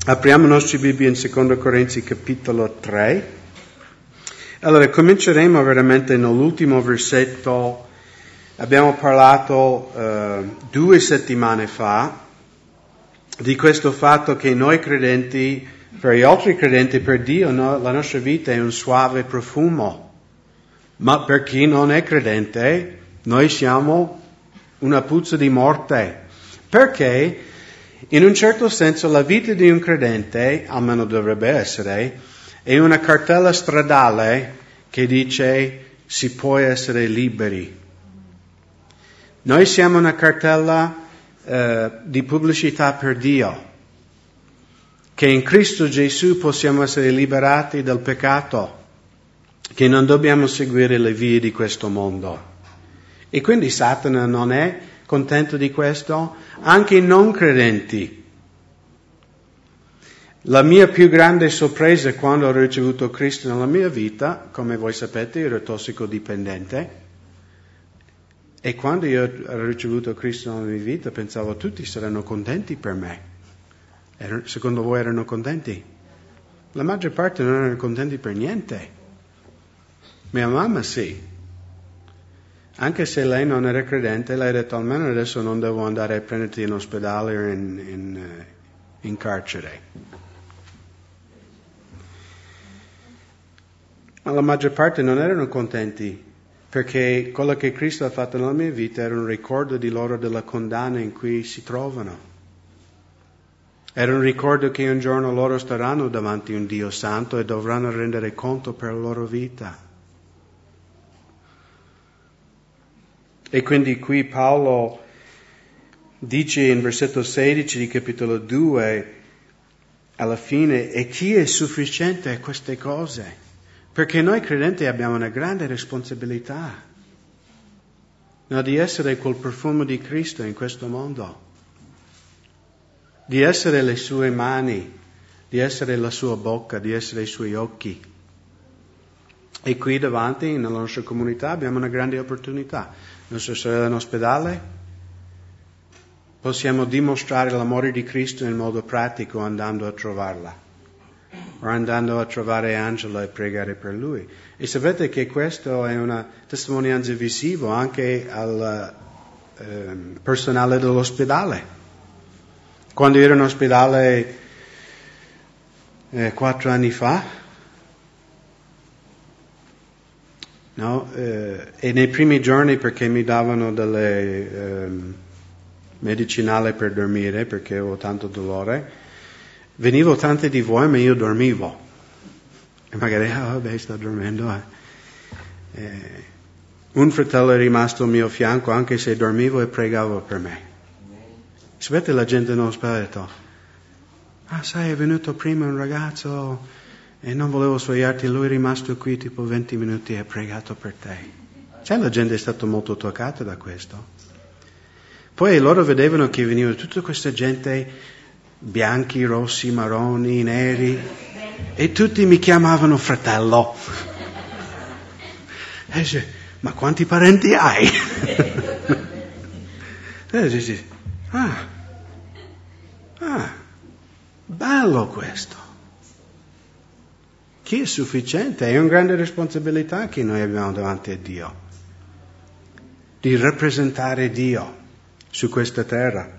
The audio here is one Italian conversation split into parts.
Apriamo i nostri Bibbie in 2 Corinzi capitolo 3. Allora, cominceremo veramente nell'ultimo versetto. Abbiamo parlato 2 settimane fa di questo fatto che noi credenti, per gli altri credenti, per Dio, la nostra vita è un suave profumo. Ma per chi non è credente, noi siamo una puzza di morte. Perché? In un certo senso la vita di un credente, almeno dovrebbe essere, è una cartella stradale che dice si può essere liberi. Noi siamo una cartella di pubblicità per Dio, che in Cristo Gesù possiamo essere liberati dal peccato, che non dobbiamo seguire le vie di questo mondo. E quindi Satana non è contento di questo? Anche i non credenti. La mia più grande sorpresa quando ho ricevuto Cristo nella mia vita, come voi sapete, ero tossicodipendente, e quando io ho ricevuto Cristo nella mia vita pensavo tutti saranno contenti per me. Secondo voi erano contenti? La maggior parte non erano contenti per niente. Mia mamma sì. Anche se lei non era credente, lei ha detto almeno adesso non devo andare a prenderti in ospedale o in carcere. Ma la maggior parte non erano contenti, perché quello che Cristo ha fatto nella mia vita era un ricordo di loro della condanna in cui si trovano. Era un ricordo che un giorno loro staranno davanti a un Dio santo e dovranno rendere conto per la loro vita. E quindi qui Paolo dice in versetto 16 di capitolo 2, alla fine, e chi è sufficiente a queste cose? Perché noi credenti abbiamo una grande responsabilità, di essere quel profumo di Cristo in questo mondo, di essere le sue mani, di essere la sua bocca, di essere i suoi occhi. E qui davanti, nella nostra comunità, abbiamo una grande opportunità. Nostra sorella in ospedale, possiamo dimostrare l'amore di Cristo in modo pratico andando a trovarla, o andando a trovare Angela e pregare per lui. E sapete che questo è una testimonianza visiva anche al personale dell'ospedale. Quando ero in ospedale 4 anni fa, e nei primi giorni, perché mi davano delle medicinali per dormire, perché avevo tanto dolore, venivo tante di voi, ma io dormivo. E magari, vabbè, sta dormendo. Un fratello è rimasto al mio fianco, anche se dormivo, e pregavo per me. Sapete, la gente non ha detto, sai, è venuto prima un ragazzo e non volevo svegliarti, lui è rimasto qui tipo 20 minuti e ha pregato per te. Sai, la gente è stata molto toccata da questo. Poi loro vedevano che veniva tutta questa gente, bianchi, rossi, marroni, neri, e tutti mi chiamavano fratello. E dice, ma quanti parenti hai? E dice, bello questo. Chi è sufficiente? È una grande responsabilità che noi abbiamo davanti a Dio, di rappresentare Dio su questa terra.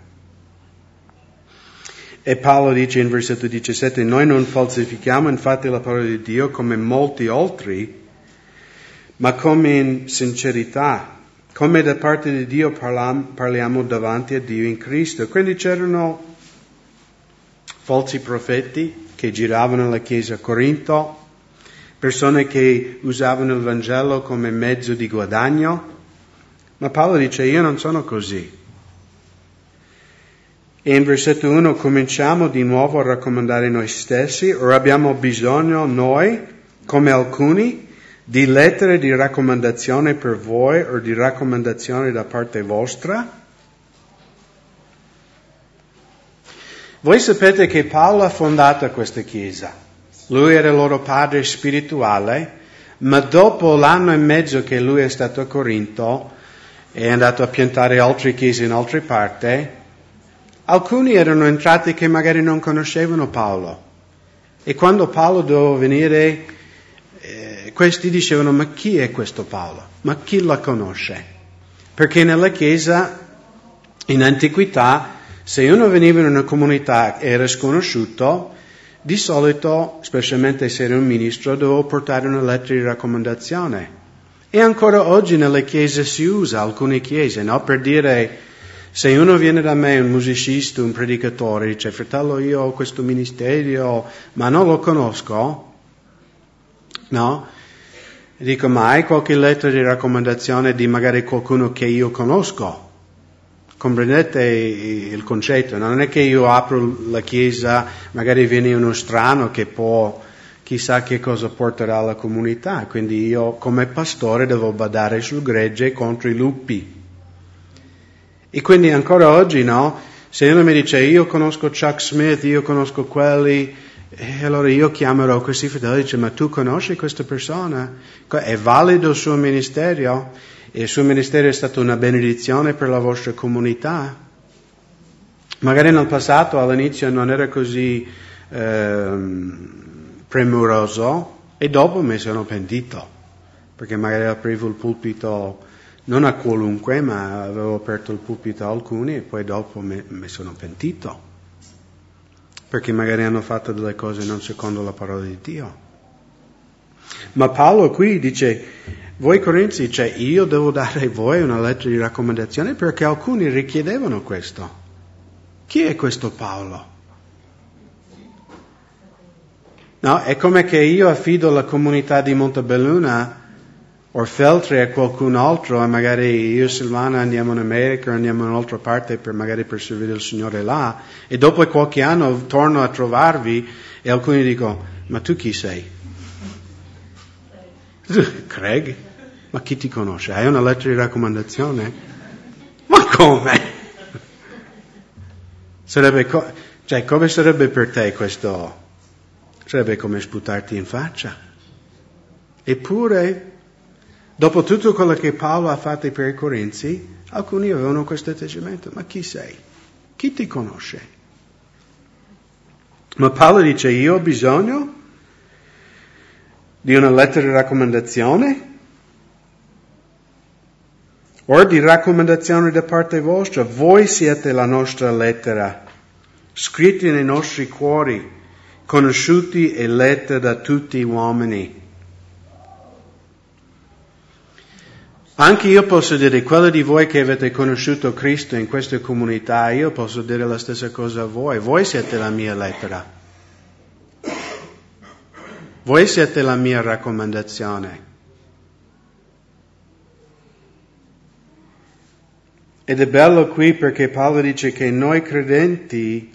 E Paolo dice in versetto 17, noi non falsifichiamo infatti la parola di Dio come molti altri, ma come in sincerità, come da parte di Dio parliamo davanti a Dio in Cristo. Quindi c'erano falsi profeti che giravano nella chiesa a Corinto, persone che usavano il Vangelo come mezzo di guadagno, ma Paolo dice io non sono così. E in versetto 1 cominciamo di nuovo a raccomandare noi stessi, o abbiamo bisogno noi, come alcuni, di lettere di raccomandazione per voi o di raccomandazione da parte vostra? Voi sapete che Paolo ha fondato questa chiesa. Lui era il loro padre spirituale, ma dopo l'anno e mezzo che lui è stato a Corinto, è andato a piantare altre chiese in altre parti, Alcuni erano entrati che magari non conoscevano Paolo. E quando Paolo doveva venire, questi dicevano, ma chi è questo Paolo? Ma chi la conosce? Perché nella Chiesa, in antichità, se uno veniva in una comunità e era sconosciuto, di solito, specialmente se era un ministro, doveva portare una lettera di raccomandazione. E ancora oggi nelle chiese si usa, alcune chiese, no? Per dire, se uno viene da me, un musicista, un predicatore, dice, fratello, io ho questo ministero, ma non lo conosco, no? E dico, ma hai qualche lettera di raccomandazione di magari qualcuno che io conosco? Comprendete il concetto? Non è che io apro la chiesa, magari viene uno strano che può, chissà che cosa porterà alla comunità, quindi io come pastore devo badare sul gregge contro i lupi. E quindi ancora oggi, no? Se uno mi dice, io conosco Chuck Smith, io conosco quelli, e allora io chiamerò questi fratelli e dice, ma tu conosci questa persona? È valido il suo ministero? E il suo ministero è stato una benedizione per la vostra comunità? Magari nel passato, all'inizio, non era così premuroso, e dopo mi sono pentito, perché magari aprivo il pulpito non a qualunque, ma avevo aperto il pulpito a alcuni e poi dopo mi sono pentito, perché magari hanno fatto delle cose non secondo la parola di Dio. Ma Paolo qui dice, voi Corinzi, cioè io devo dare a voi una lettera di raccomandazione perché alcuni richiedevano questo. Chi è questo Paolo? No, è come che io affido la comunità di Montebelluna o Feltre a qualcun altro e magari io e Silvana andiamo in America o andiamo in un'altra parte per servire il Signore là e dopo qualche anno torno a trovarvi e alcuni dicono, ma tu chi sei? Craig? Ma chi ti conosce? Hai una lettera di raccomandazione? Ma come? Come sarebbe per te questo? Sarebbe come sputarti in faccia. Eppure, dopo tutto quello che Paolo ha fatto per i Corinzi, alcuni avevano questo atteggiamento. Ma chi sei? Chi ti conosce? Ma Paolo dice, io ho bisogno di una lettera di raccomandazione o di raccomandazione da parte vostra. Voi siete la nostra lettera, scritta nei nostri cuori, conosciuti e letta da tutti gli uomini. Anche io posso dire, quelli di voi che avete conosciuto Cristo in questa comunità, io posso dire la stessa cosa a voi. Voi siete la mia lettera. Voi siete la mia raccomandazione. Ed è bello qui perché Paolo dice che noi credenti,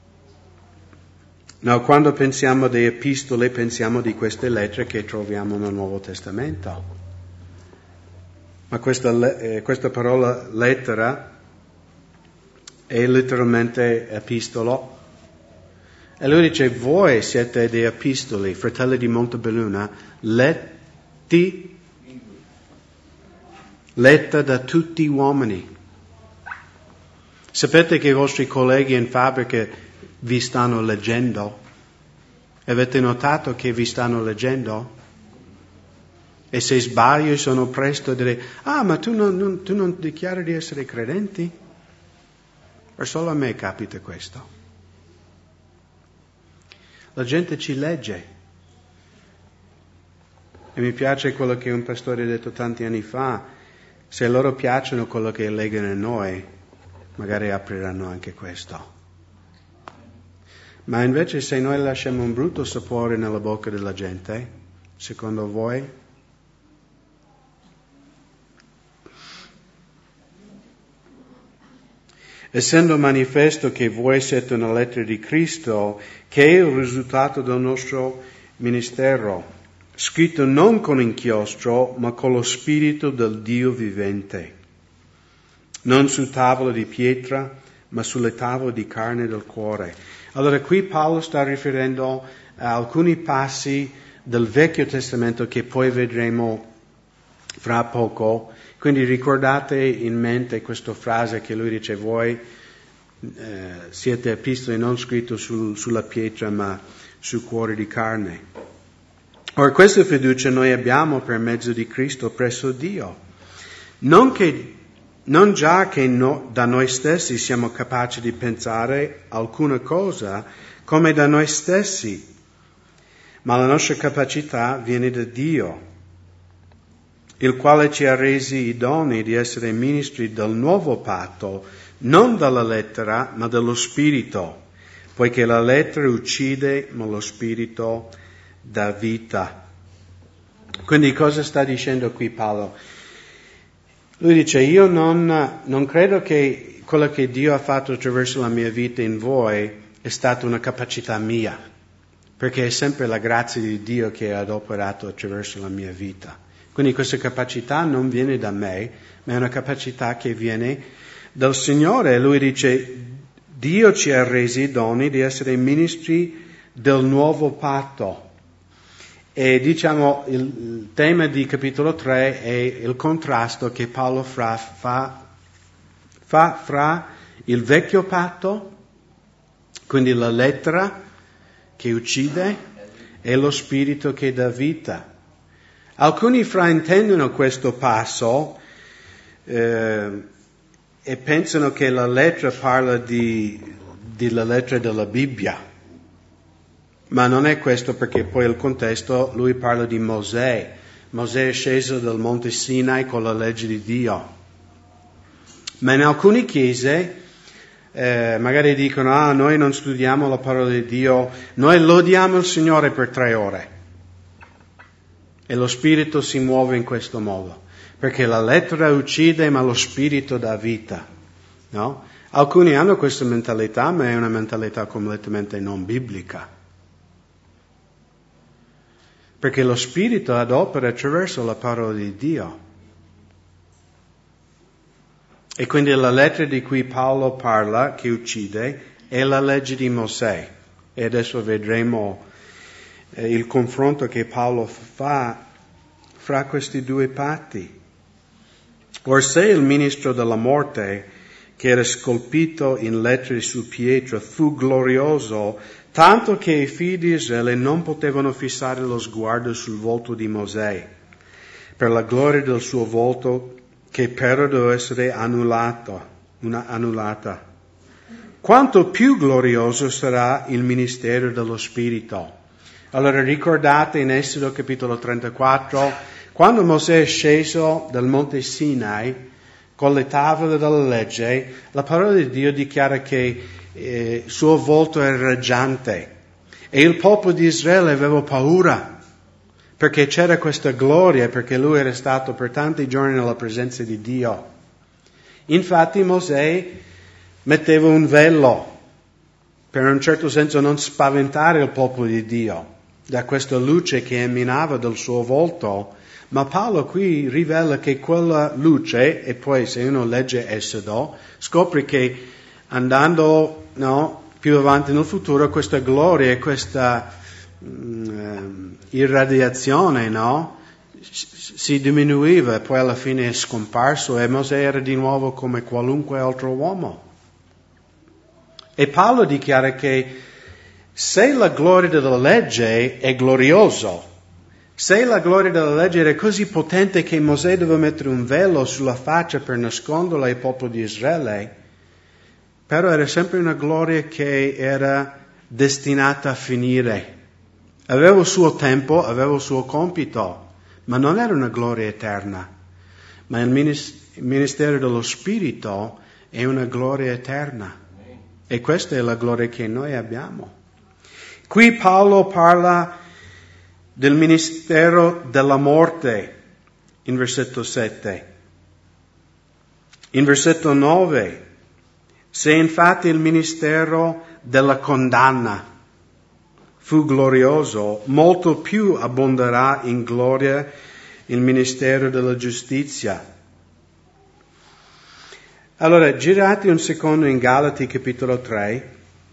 quando pensiamo di epistole, pensiamo di queste lettere che troviamo nel Nuovo Testamento. Ma questa parola lettera è letteralmente epistolo. E lui dice, voi siete dei epistoli, fratelli di Montebelluna, letta da tutti gli uomini. Sapete che i vostri colleghi in fabbrica vi stanno leggendo? Avete notato che vi stanno leggendo? E se sbaglio sono presto a dire, ma tu non dichiari di essere credenti? O solo a me capita questo? La gente ci legge. E mi piace quello che un pastore ha detto tanti anni fa, se loro piacciono quello che leggono in noi, magari apriranno anche questo. Ma invece se noi lasciamo un brutto sapore nella bocca della gente, secondo voi? Essendo manifesto che voi siete una lettera di Cristo, che è il risultato del nostro ministero, scritto non con inchiostro, ma con lo spirito del Dio vivente, non su tavole di pietra, ma sulle tavole di carne del cuore. Allora qui Paolo sta riferendo a alcuni passi del Vecchio Testamento che poi vedremo fra poco. Quindi ricordate in mente questa frase che lui dice, voi siete epistole non scritte sulla pietra ma su cuore di carne. Ora questa fiducia noi abbiamo per mezzo di Cristo presso Dio. Non già che da noi stessi siamo capaci di pensare alcuna cosa come da noi stessi, ma la nostra capacità viene da Dio, il quale ci ha resi idonei di essere ministri del nuovo patto, non dalla lettera, ma dello Spirito, poiché la lettera uccide, ma lo Spirito dà vita. Quindi cosa sta dicendo qui Paolo? Lui dice, io non credo che quello che Dio ha fatto attraverso la mia vita in voi è stata una capacità mia, perché è sempre la grazia di Dio che ha operato attraverso la mia vita. Quindi questa capacità non viene da me, ma è una capacità che viene dal Signore. E lui dice, Dio ci ha resi idonei di essere ministri del nuovo patto. E diciamo il tema di capitolo 3 è il contrasto che Paolo fa fra il vecchio patto, quindi la lettera che uccide, e lo Spirito che dà vita. Alcuni fraintendono questo passo e pensano che la lettera parla della lettera della Bibbia. Ma non è questo, perché poi il contesto, lui parla di Mosè. Mosè è sceso dal monte Sinai con la legge di Dio. Ma in alcune chiese magari dicono, noi non studiamo la parola di Dio, noi lodiamo il Signore per 3 ore. E lo Spirito si muove in questo modo, perché la lettera uccide, ma lo Spirito dà vita. No? Alcuni hanno questa mentalità, ma è una mentalità completamente non biblica. Perché lo Spirito adopera attraverso la parola di Dio. E quindi la lettera di cui Paolo parla, che uccide, è la legge di Mosè. E adesso vedremo il confronto che Paolo fa fra questi 2 patti. Or se il ministro della morte, che era scolpito in lettere su pietra, fu glorioso, tanto che i figli di Israele non potevano fissare lo sguardo sul volto di Mosè, per la gloria del suo volto, che doveva essere annullata. Quanto più glorioso sarà il ministero dello Spirito. Allora ricordate in Esodo capitolo 34, quando Mosè è sceso dal monte Sinai con le tavole della legge, la parola di Dio dichiara che il suo volto era raggiante e il popolo di Israele aveva paura perché c'era questa gloria, perché lui era stato per tanti giorni nella presenza di Dio. Infatti Mosè metteva un velo per in un certo senso non spaventare il popolo di Dio da questa luce che emanava dal suo volto, ma Paolo qui rivela che quella luce, e poi se uno legge Esodo, scopre che andando più avanti nel futuro questa gloria e questa irradiazione si diminuiva e poi alla fine è scomparso e Mosè era di nuovo come qualunque altro uomo. E Paolo dichiara che se la gloria della legge è glorioso, se la gloria della legge era così potente che Mosè doveva mettere un velo sulla faccia per nasconderla ai popoli di Israele, però era sempre una gloria che era destinata a finire. Aveva il suo tempo, aveva il suo compito, ma non era una gloria eterna. Ma il ministero dello Spirito è una gloria eterna. E questa è la gloria che noi abbiamo. Qui Paolo parla del ministero della morte in versetto 7. In versetto 9, se infatti il ministero della condanna fu glorioso, molto più abbonderà in gloria il ministero della giustizia. Allora, girate un secondo in Galati capitolo 3,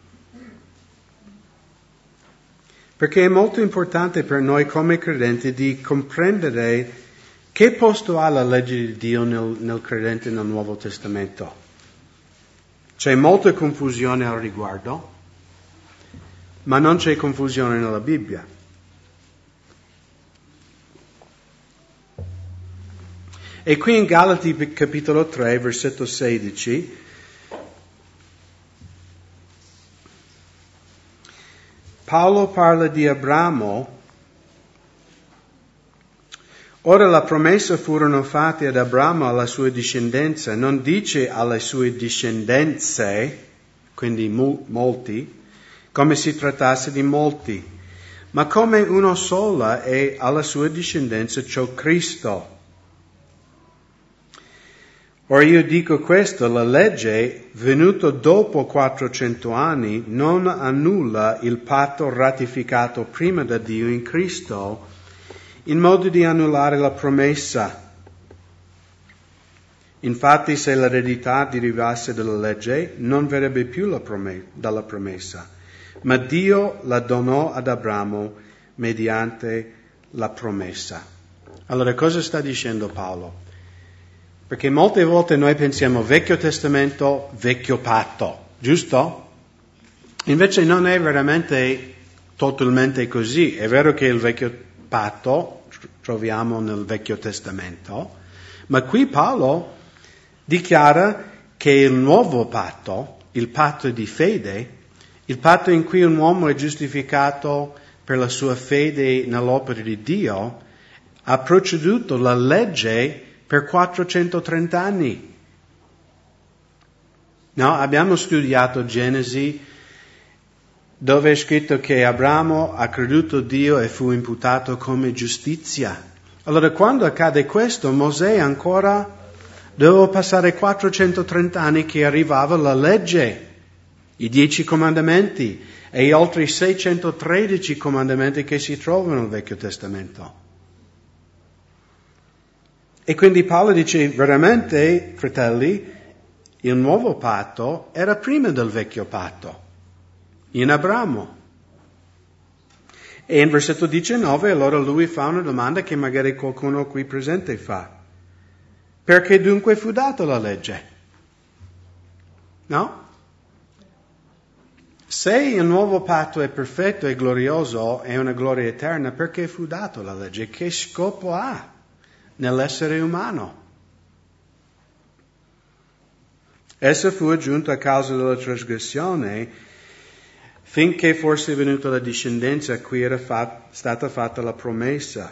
perché è molto importante per noi come credenti di comprendere che posto ha la legge di Dio nel credente nel Nuovo Testamento. C'è molta confusione al riguardo, ma non c'è confusione nella Bibbia. E qui in Galati capitolo 3, versetto 16, Paolo parla di Abramo. Ora la promessa furono fatte ad Abramo alla sua discendenza, non dice alle sue discendenze, quindi molti, come si trattasse di molti, ma come uno sola e alla sua discendenza, cioè Cristo. Ora io dico questo, la legge, venuto dopo 400 anni, non annulla il patto ratificato prima da Dio in Cristo, in modo di annullare la promessa. Infatti, se l'eredità derivasse dalla legge, non verrebbe più dalla promessa, ma Dio la donò ad Abramo mediante la promessa. Allora, cosa sta dicendo Paolo? Perché molte volte noi pensiamo Vecchio Testamento, Vecchio Patto, giusto? Invece non è veramente totalmente così. È vero che il Vecchio Patto troviamo nel Vecchio Testamento, ma qui Paolo dichiara che il nuovo patto, il patto di fede, il patto in cui un uomo è giustificato per la sua fede nell'opera di Dio, ha proceduto la legge per 430 anni. No, abbiamo studiato Genesi, dove è scritto che Abramo ha creduto Dio e fu imputato come giustizia. Allora, quando accade questo, Mosè ancora doveva passare 430 anni che arrivava la legge, i 10 comandamenti e gli altri 613 comandamenti che si trovano nel Vecchio Testamento. E quindi Paolo dice, veramente, fratelli, il nuovo patto era prima del vecchio patto, in Abramo. E in versetto 19, allora lui fa una domanda che magari qualcuno qui presente fa. Perché dunque fu data la legge? No? Se il nuovo patto è perfetto e glorioso, è una gloria eterna, perché fu data la legge? Che scopo ha nell'essere umano? Essa fu aggiunta a causa della trasgressione, finché fosse venuta la discendenza a cui era stata fatta la promessa.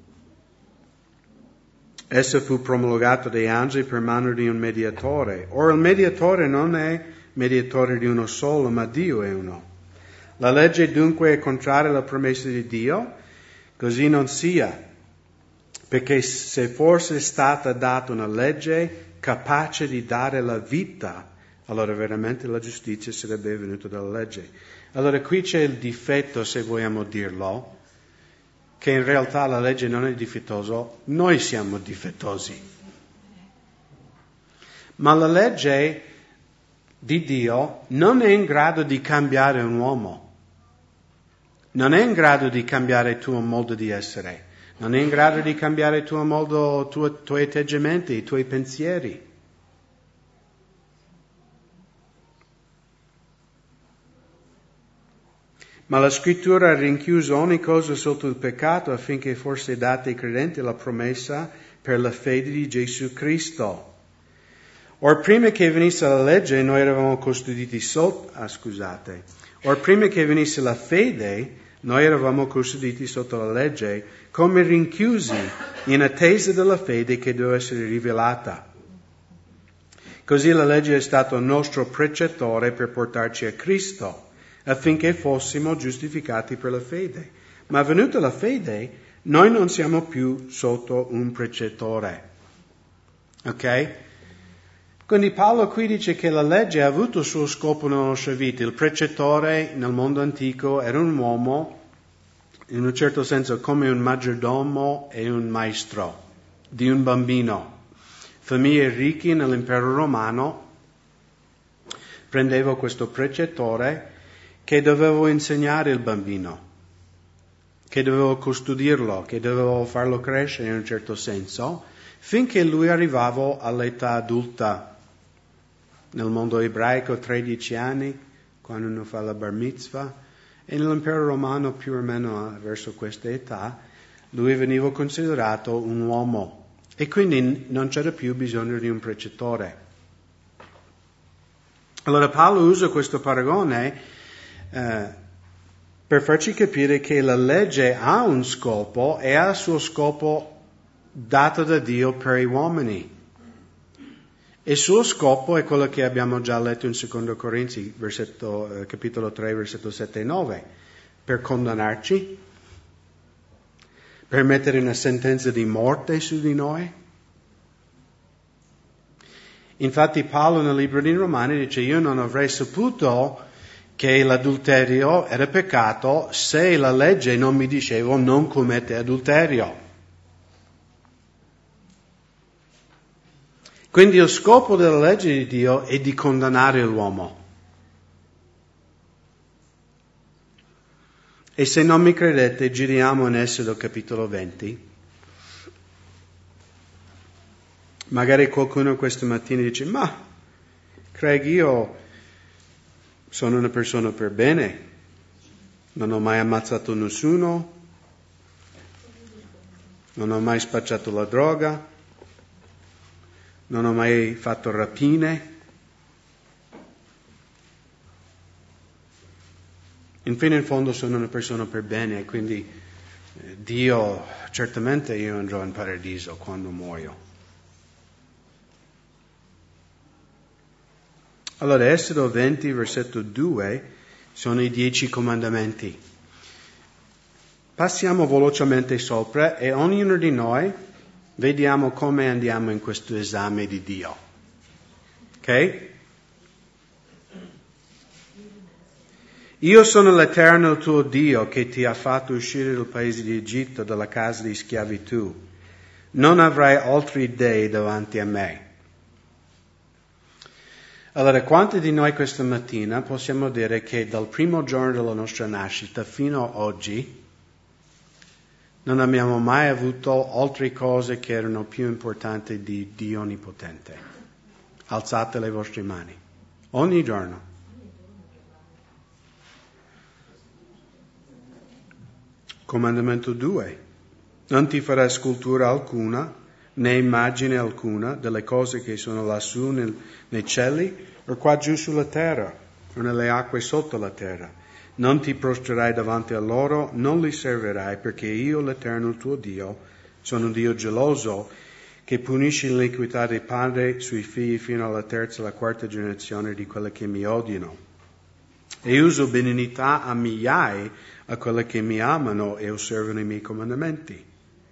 Essa fu promulgata dai angeli per mano di un mediatore. Ora il mediatore non è mediatore di uno solo, ma Dio è uno. La legge dunque è contraria alla promessa di Dio? Così non sia. Perché se fosse stata data una legge capace di dare la vita, allora veramente la giustizia sarebbe venuta dalla legge. Allora qui c'è il difetto, se vogliamo dirlo, che in realtà la legge non è difettosa, noi siamo difettosi. Ma la legge di Dio non è in grado di cambiare un uomo, non è in grado di cambiare il tuo modo di essere. Non è in grado di cambiare il tuo modo, i tuoi atteggiamenti, i tuoi pensieri. Ma la scrittura ha rinchiuso ogni cosa sotto il peccato affinché fosse data ai credenti la promessa per la fede di Gesù Cristo. Or prima che venisse la legge noi eravamo custoditi Or prima che venisse la fede noi eravamo custoditi sotto la legge, come rinchiusi in attesa della fede che deve essere rivelata. Così la legge è stato il nostro precettore per portarci a Cristo, affinché fossimo giustificati per la fede. Ma venuta la fede, noi non siamo più sotto un precettore. Ok? Quindi Paolo qui dice che la legge ha avuto il suo scopo nella nostra vita. Il precettore nel mondo antico era un uomo, in un certo senso come un maggiordomo e un maestro di un bambino. Famiglie ricche nell'impero romano prendeva questo precettore che doveva insegnare il bambino, che doveva custodirlo, che doveva farlo crescere in un certo senso, finché lui arrivava all'età adulta. nel mondo ebraico 13 anni, quando uno fa la bar mitzvah, e nell'impero romano più o meno verso questa età, lui veniva considerato un uomo e quindi non c'era più bisogno di un precettore. Allora Paolo usa questo paragone per farci capire che la legge ha un scopo e ha il suo scopo dato da Dio per gli uomini. E il suo scopo è quello che abbiamo già letto in 2 Corinzi, capitolo 3, versetto 7 e 9, per condannarci, per mettere una sentenza di morte su di noi. Infatti Paolo nel libro dei Romani dice: io non avrei saputo che l'adulterio era peccato se la legge non mi diceva non commette adulterio. Quindi il scopo della legge di Dio è di condannare l'uomo. E se non mi credete, giriamo in Esodo capitolo 20. Magari qualcuno questa mattina dice: ma Craig, io sono una persona per bene, non ho mai ammazzato nessuno, non ho mai spacciato la droga, non ho mai fatto rapine. Infine, in fondo, sono una persona per bene e quindi Dio, certamente io andrò in paradiso quando muoio. Allora, Esodo 20, versetto 2, sono i 10 comandamenti. Passiamo velocemente sopra e ognuno di noi vediamo come andiamo in questo esame di Dio. Ok? Io sono l'Eterno tuo Dio che ti ha fatto uscire dal paese di Egitto, dalla casa di schiavitù. Non avrai altri dei davanti a me. Allora, quanti di noi questa mattina possiamo dire che dal primo giorno della nostra nascita fino ad oggi non abbiamo mai avuto altre cose che erano più importanti di Dio Onnipotente? Alzate le vostre mani. Ogni giorno. Comandamento 2. Non ti farai scultura alcuna, né immagine alcuna delle cose che sono lassù nei cieli o qua giù sulla terra o nelle acque sotto la terra. Non ti prostrerai davanti a loro, non li servirai, perché io, l'Eterno il tuo Dio, sono un Dio geloso che punisce l'iniquità dei padri sui figli fino alla terza e alla quarta generazione di quelli che mi odiano. E uso benignità a migliaia a quelli che mi amano e osservano i miei comandamenti.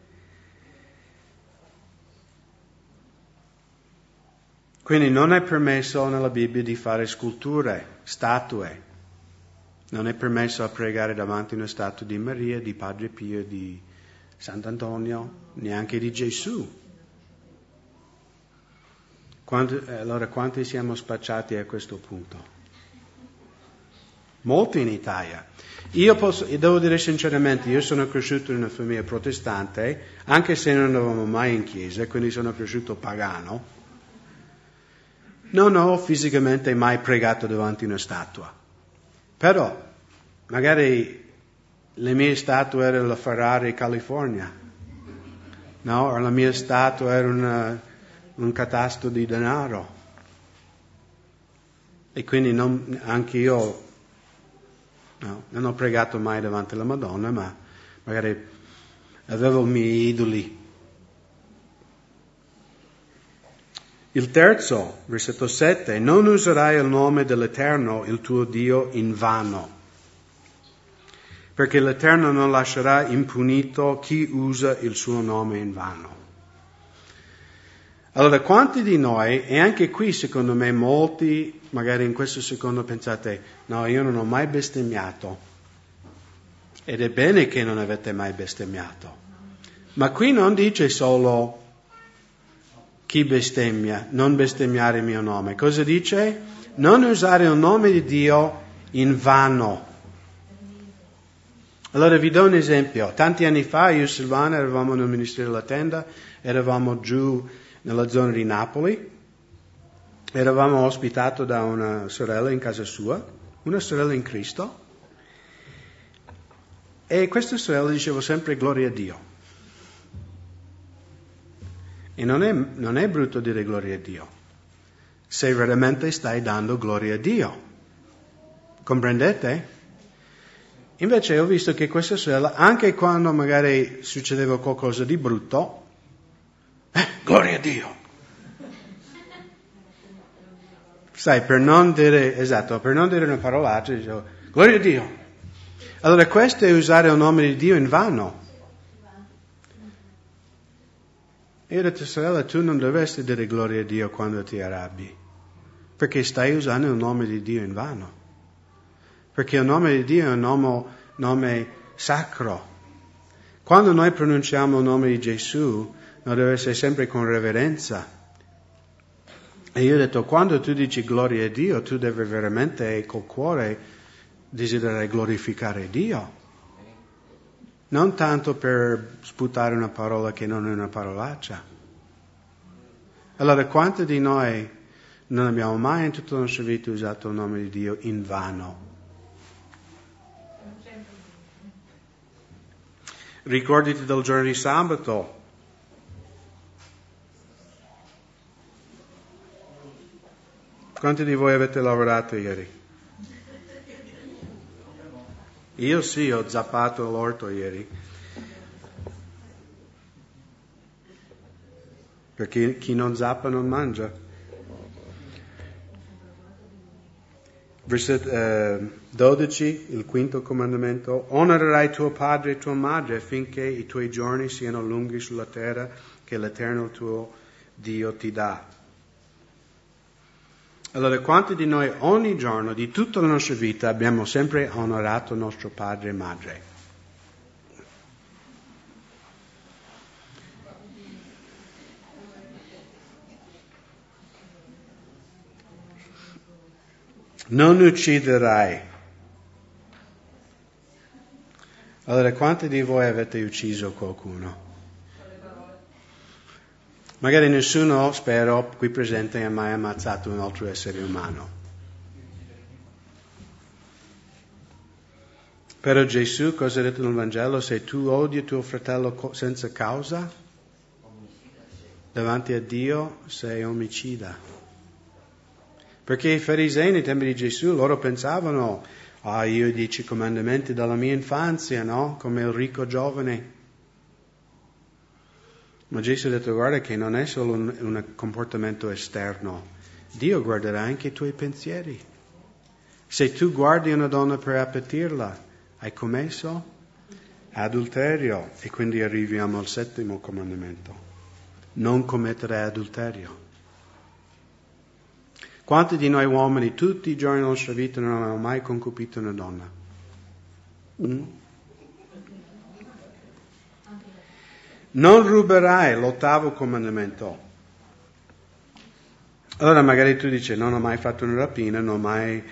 Quindi non è permesso nella Bibbia di fare sculture, statue. Non è permesso a pregare davanti a una statua di Maria, di Padre Pio, di Sant'Antonio, neanche di Gesù. Allora quanti siamo spacciati a questo punto? Molti in Italia. Io devo dire sinceramente, io sono cresciuto in una famiglia protestante, anche se non andavamo mai in chiesa, quindi sono cresciuto pagano. Non ho fisicamente mai pregato davanti a una statua. Però, magari le mie statue erano la Ferrari California, no? O la mia statua era un catasto di denaro. E quindi anche io non ho pregato mai davanti alla Madonna, ma magari avevo i miei idoli. Il terzo, versetto 7, non userai il nome dell'Eterno, il tuo Dio, in vano, perché l'Eterno non lascerà impunito chi usa il suo nome in vano. Allora, quanti di noi, e anche qui secondo me molti, magari in questo secondo pensate, no, io non ho mai bestemmiato, ed è bene che non avete mai bestemmiato, ma qui non dice solo chi bestemmia, non bestemmiare il mio nome. Cosa dice? Non usare il nome di Dio in vano. Allora vi do un esempio. Tanti anni fa io e Silvana eravamo nel ministero della tenda, eravamo giù nella zona di Napoli eravamo ospitati da una sorella in casa sua, una sorella in Cristo, e questa sorella diceva sempre gloria a Dio. E non è brutto dire gloria a Dio, se veramente stai dando gloria a Dio. Comprendete? Invece ho visto che questa sorella, anche quando magari succedeva qualcosa di brutto, gloria a Dio. Sai, per non dire una parolaccia, dicevo, gloria a Dio. Allora questo è usare il nome di Dio in vano. E io ho detto, sorella, tu non dovresti dire gloria a Dio quando ti arrabbi, perché stai usando il nome di Dio in vano. Perché il nome di Dio è un nome sacro. Quando noi pronunciamo il nome di Gesù, non deve essere sempre con reverenza. E io ho detto, quando tu dici gloria a Dio, tu devi veramente col cuore desiderare glorificare Dio. Non tanto per sputare una parola che non è una parolaccia. Allora, quanti di noi non abbiamo mai in tutta la nostra vita usato il nome di Dio in vano? Ricordati del giorno di sabato. Quanti di voi avete lavorato ieri? Io sì, ho zappato l'orto ieri. Perché chi non zappa non mangia. Versetto 12, il quinto comandamento. Onorerai tuo padre e tua madre affinché i tuoi giorni siano lunghi sulla terra che l'Eterno tuo Dio ti dà. Allora, quanti di noi ogni giorno di tutta la nostra vita abbiamo sempre onorato nostro padre e madre? Non ucciderai. Allora, quanti di voi avete ucciso qualcuno? Magari nessuno, spero, qui presente ha mai ammazzato un altro essere umano. Però Gesù, cosa ha detto nel Vangelo? Se tu odi tuo fratello senza causa, davanti a Dio sei omicida. Perché i farisei nei tempi di Gesù, loro pensavano, io i 10 comandamenti dalla mia infanzia, no? Come il ricco giovane. Ma Gesù ha detto, guarda che non è solo un comportamento esterno. Dio guarderà anche i tuoi pensieri. Se tu guardi una donna per appetirla, hai commesso adulterio. E quindi arriviamo al 7° comandamento. Non commettere adulterio. Quanti di noi uomini tutti i giorni della nostra vita non abbiamo mai concupito una donna? Non ruberai, l'8° comandamento. Allora magari tu dici, non ho mai fatto una rapina, non ho mai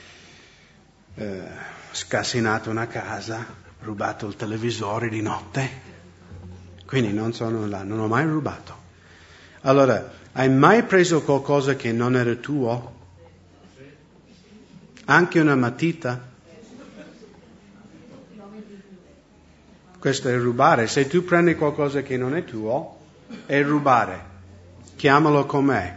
scassinato una casa, rubato il televisore di notte, quindi non ho mai rubato. Allora, hai mai preso qualcosa che non era tuo? Anche una matita? Questo è rubare. Se tu prendi qualcosa che non è tuo, è rubare. Chiamalo com'è.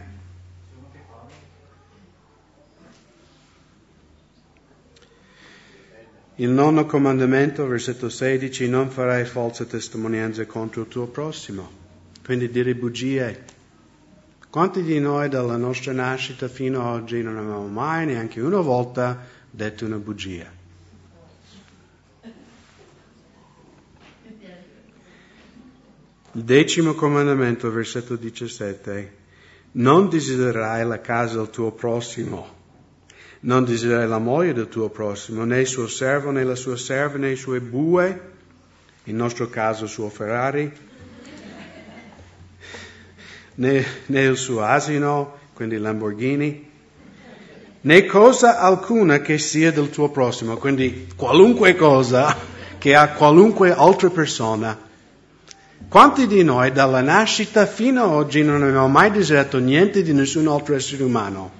Il 9° comandamento, versetto 16, non farai false testimonianze contro il tuo prossimo. Quindi dire bugie. Quanti di noi dalla nostra nascita fino ad oggi non abbiamo mai neanche una volta detto una bugia? Il 10° comandamento, versetto 17, non desidererai la casa del tuo prossimo, non desidererai la moglie del tuo prossimo, né il suo servo, né la sua serva, né i suoi bue, in nostro caso il suo Ferrari, né il suo asino, quindi il Lamborghini, né cosa alcuna che sia del tuo prossimo, quindi qualunque cosa che ha qualunque altra persona. Quanti di noi dalla nascita fino ad oggi non abbiamo mai desiderato niente di nessun altro essere umano?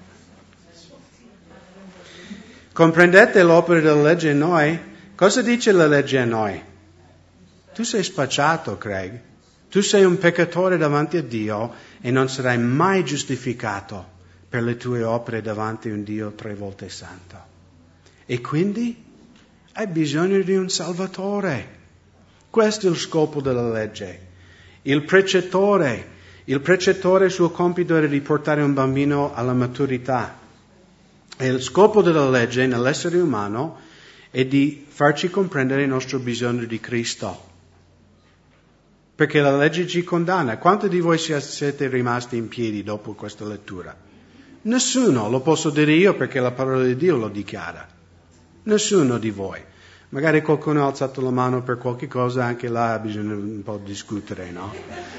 Comprendete l'opera della legge in noi? Cosa dice la legge a noi? Tu sei spacciato, Craig. Tu sei un peccatore davanti a Dio e non sarai mai giustificato per le tue opere davanti a un Dio 3 volte santo. E quindi hai bisogno di un Salvatore. Questo è il scopo della legge. Il precettore, il suo compito era di portare un bambino alla maturità. E il scopo della legge nell'essere umano è di farci comprendere il nostro bisogno di Cristo. Perché la legge ci condanna. Quanti di voi siete rimasti in piedi dopo questa lettura? Nessuno, lo posso dire io perché la parola di Dio lo dichiara. Nessuno di voi. Magari qualcuno ha alzato la mano per qualche cosa, anche là bisogna un po' discutere, no?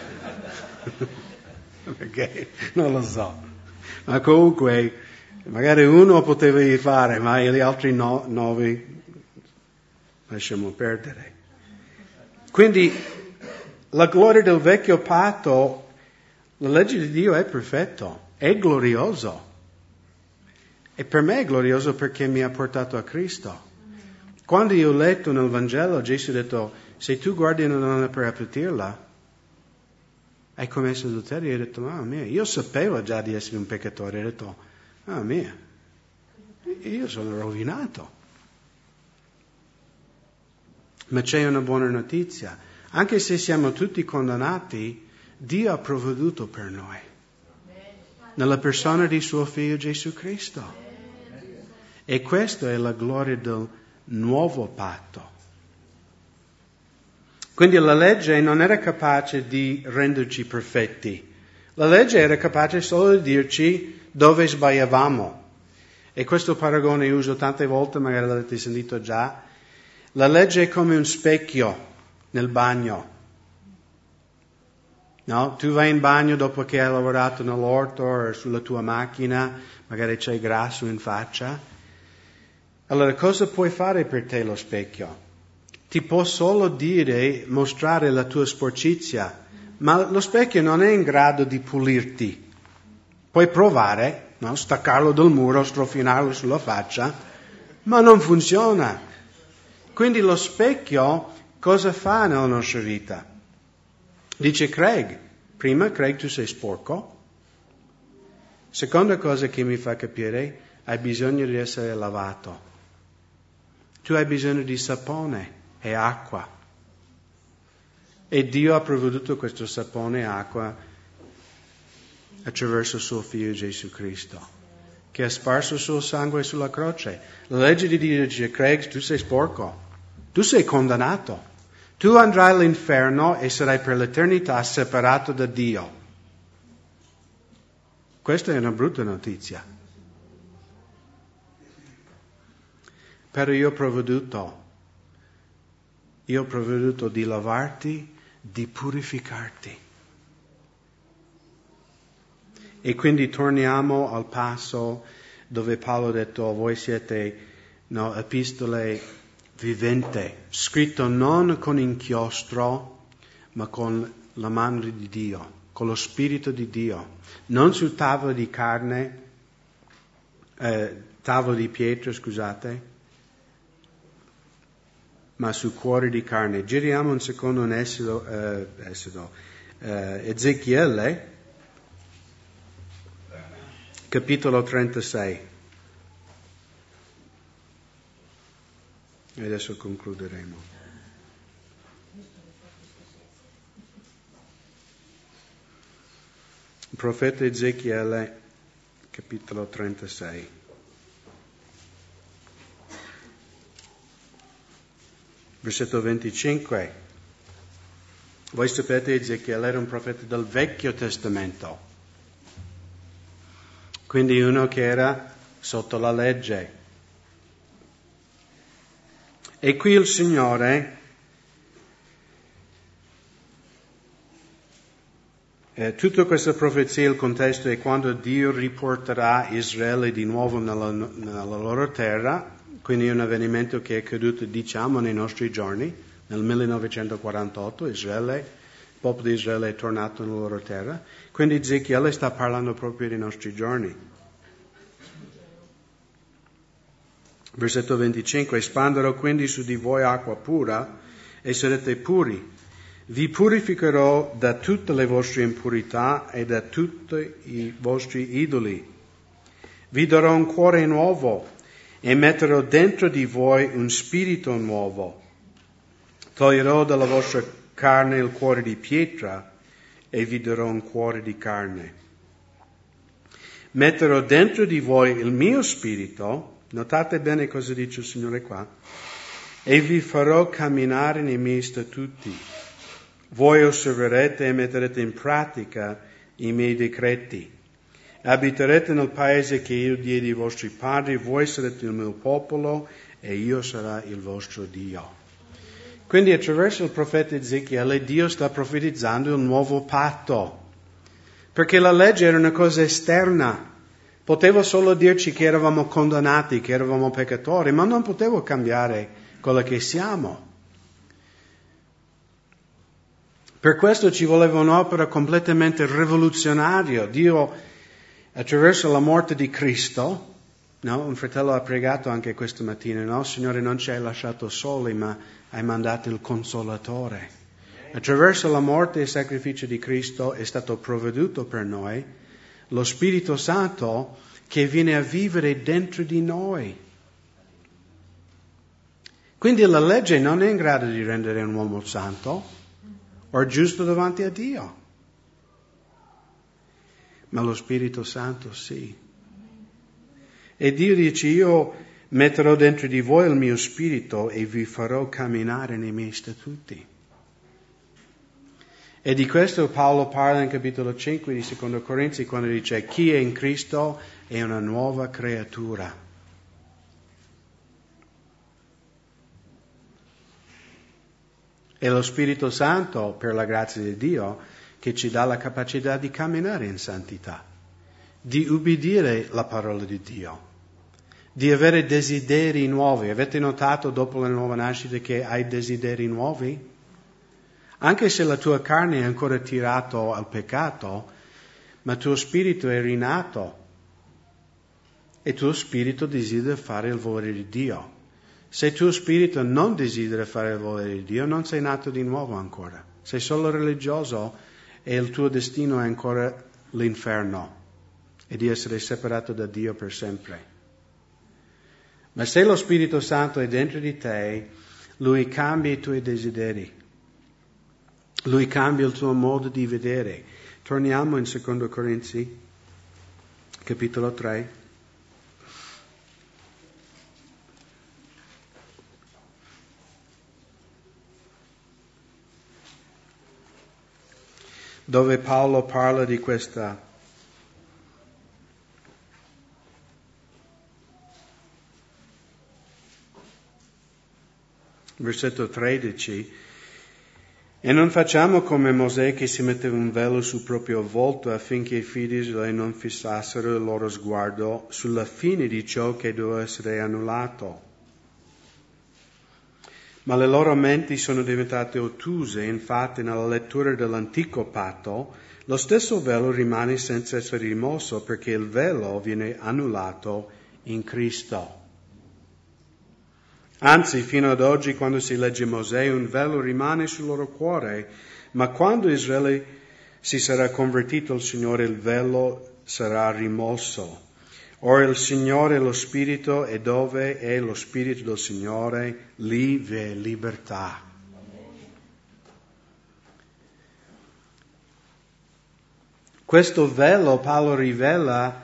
Perché non lo so. Ma comunque, magari uno potevi fare, ma gli altri 9 lasciamo perdere. Quindi, la gloria del vecchio patto, la legge di Dio è perfetta, è glorioso. E per me è glorioso perché mi ha portato a Cristo. Quando io ho letto nel Vangelo, Gesù ha detto, se tu guardi una donna per appetirla, hai commesso adulterio. Io ho detto, mamma mia, io sapevo già di essere un peccatore. Ho detto, mamma mia, io sono rovinato. Ma c'è una buona notizia. Anche se siamo tutti condannati, Dio ha provveduto per noi. Nella persona di suo Figlio Gesù Cristo. E questa è la gloria del nuovo patto. Quindi la legge non era capace di renderci perfetti. La legge era capace solo di dirci dove sbagliavamo. E questo paragone uso tante volte, magari l'avete sentito già. La legge è come un specchio nel bagno. No? Tu vai in bagno dopo che hai lavorato nell'orto o sulla tua macchina, magari c'hai grasso in faccia. Allora, cosa puoi fare per te lo specchio? Ti può solo mostrare la tua sporcizia, ma lo specchio non è in grado di pulirti. Puoi provare, no? Staccarlo dal muro, strofinarlo sulla faccia, ma non funziona. Quindi lo specchio cosa fa nella nostra vita? Dice Craig, prima Craig tu sei sporco. Seconda cosa che mi fa capire, hai bisogno di essere lavato. Tu hai bisogno di sapone e acqua. E Dio ha provveduto questo sapone e acqua attraverso il suo Figlio Gesù Cristo, che ha sparso il suo sangue sulla croce. La legge di Dio dice, Craig, tu sei sporco, tu sei condannato. Tu andrai all'inferno e sarai per l'eternità separato da Dio. Questa è una brutta notizia. Però io ho provveduto di lavarti, di purificarti. E quindi torniamo al passo dove Paolo ha detto, voi siete epistole vivente, scritto non con inchiostro, ma con la mano di Dio, con lo Spirito di Dio, non su tavolo di carne, tavolo di pietra, scusate, ma su cuore di carne. Giriamo un secondo in Ezechiele, capitolo 36. E adesso concluderemo. Il profeta Ezechiele, capitolo 36. Versetto 25. Voi sapete, Ezechiele era un profeta del Vecchio Testamento. Quindi uno che era sotto la legge. E qui il Signore tutta questa profezia, il contesto è quando Dio riporterà Israele di nuovo nella loro terra, quindi è un avvenimento che è accaduto, diciamo, nei nostri giorni, nel 1948, Israele popolo di Israele è tornato nella loro terra. Quindi Ezechiele sta parlando proprio dei nostri giorni. Versetto 25, espanderò quindi su di voi acqua pura e sarete puri. Vi purificherò da tutte le vostre impurità e da tutti i vostri idoli. Vi darò un cuore nuovo e metterò dentro di voi un spirito nuovo. Toglierò dalla vostra carne il cuore di pietra e vi darò un cuore di carne. Metterò dentro di voi il mio spirito, notate bene cosa dice il Signore qua, e vi farò camminare nei miei statuti. Voi osserverete e metterete in pratica i miei decreti. Abiterete nel paese che io diedi ai vostri padri, voi sarete il mio popolo e io sarò il vostro Dio. Quindi attraverso il profeta Ezechiele Dio sta profetizzando il nuovo patto, perché la legge era una cosa esterna. Poteva solo dirci che eravamo condannati, che eravamo peccatori, ma non poteva cambiare quello che siamo. Per questo ci voleva un'opera completamente rivoluzionaria. Dio, attraverso la morte di Cristo, no? Un fratello ha pregato anche questa mattina, no? Signore, non ci hai lasciato soli, ma hai mandato il Consolatore. Attraverso la morte e il sacrificio di Cristo è stato provveduto per noi lo Spirito Santo che viene a vivere dentro di noi. Quindi la legge non è in grado di rendere un uomo santo o giusto davanti a Dio, ma lo Spirito Santo sì. E Dio dice, io metterò dentro di voi il mio spirito e vi farò camminare nei miei statuti. E di questo Paolo parla in capitolo 5 di 2 Corinzi quando dice chi è in Cristo è una nuova creatura. È lo Spirito Santo, per la grazia di Dio, che ci dà la capacità di camminare in santità, di ubbidire la parola di Dio, di avere desideri nuovi. Avete notato dopo la nuova nascita che hai desideri nuovi? Anche se la tua carne è ancora tirato al peccato, ma il tuo spirito è rinato e il tuo spirito desidera fare il volere di Dio. Se il tuo spirito non desidera fare il volere di Dio, non sei nato di nuovo ancora. Sei solo religioso e il tuo destino è ancora l'inferno e di essere separato da Dio per sempre. Ma se lo Spirito Santo è dentro di te, Lui cambia i tuoi desideri. Lui cambia il tuo modo di vedere. Torniamo in 2 Corinzi, capitolo 3. Dove Paolo parla di questa versetto 13. E non facciamo come Mosè che si metteva un velo sul proprio volto affinché i figli di Israele non fissassero il loro sguardo sulla fine di ciò che doveva essere annullato. Ma le loro menti sono diventate ottuse, infatti nella lettura dell'antico patto lo stesso velo rimane senza essere rimosso perché il velo viene annullato in Cristo. Anzi, fino ad oggi, quando si legge Mosè, un velo rimane sul loro cuore, ma quando Israele si sarà convertito al Signore, il velo sarà rimosso. Ora il Signore è lo Spirito, e dove è lo Spirito del Signore, lì vi è libertà. Questo velo, Paolo rivela,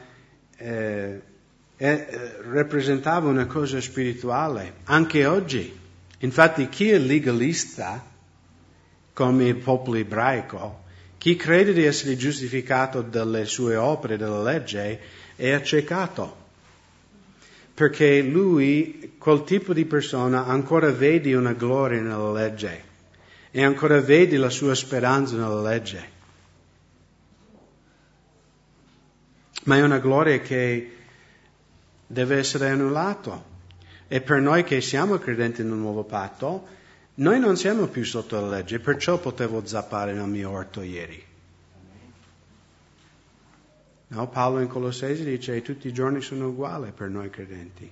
rappresentava una cosa spirituale, anche oggi. Infatti chi è legalista, come il popolo ebraico, chi crede di essere giustificato dalle sue opere, dalla legge, è accecato. Perché lui, quel tipo di persona, ancora vede una gloria nella legge e ancora vede la sua speranza nella legge. Ma è una gloria che deve essere annullato. E per noi che siamo credenti nel nuovo patto, Noi non siamo più sotto la legge, perciò potevo zappare nel mio orto ieri. No, Paolo in Colossesi dice tutti i giorni sono uguali per noi credenti.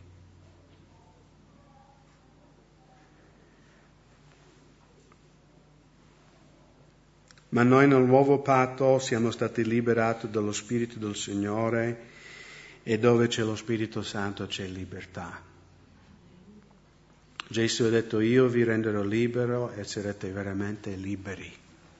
Ma noi nel nuovo patto siamo stati liberati dallo Spirito del Signore e dove c'è lo Spirito Santo c'è libertà. Gesù ha detto io vi renderò libero e sarete veramente liberi.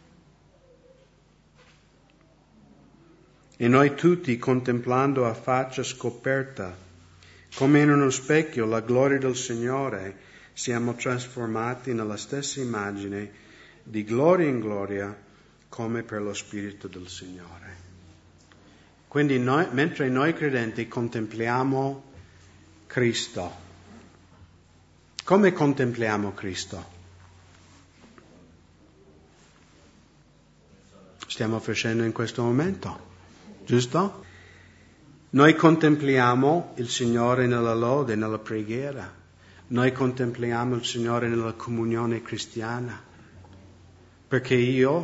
E noi tutti contemplando a faccia scoperta, come in uno specchio, la gloria del Signore, siamo trasformati nella stessa immagine di gloria in gloria come per lo Spirito del Signore. Quindi mentre noi credenti contempliamo Cristo, come contempliamo Cristo? Stiamo facendo in questo momento, giusto? Noi contempliamo il Signore nella lode, nella preghiera. Noi contempliamo il Signore nella comunione cristiana. Perché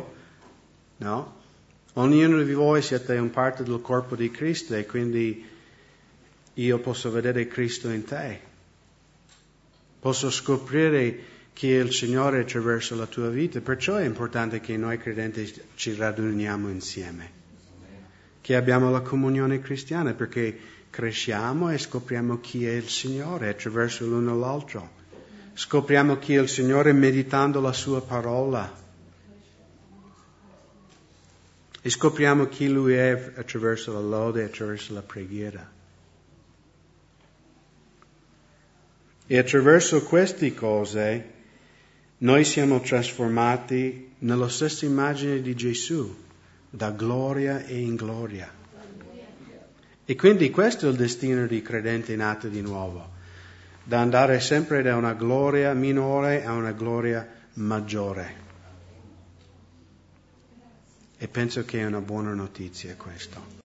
ognuno di voi siete un parte del corpo di Cristo e quindi io posso vedere Cristo in te. Posso scoprire chi è il Signore attraverso la tua vita. Perciò è importante che noi credenti ci raduniamo insieme. Che abbiamo la comunione cristiana perché cresciamo e scopriamo chi è il Signore attraverso l'uno l'altro. Scopriamo chi è il Signore meditando la sua parola. E scopriamo chi Lui è attraverso la lode, attraverso la preghiera. E attraverso queste cose noi siamo trasformati nella stessa immagine di Gesù, da gloria e in gloria. E quindi questo è il destino di credenti nati di nuovo, da andare sempre da una gloria minore a una gloria maggiore. E penso che è una buona notizia questo.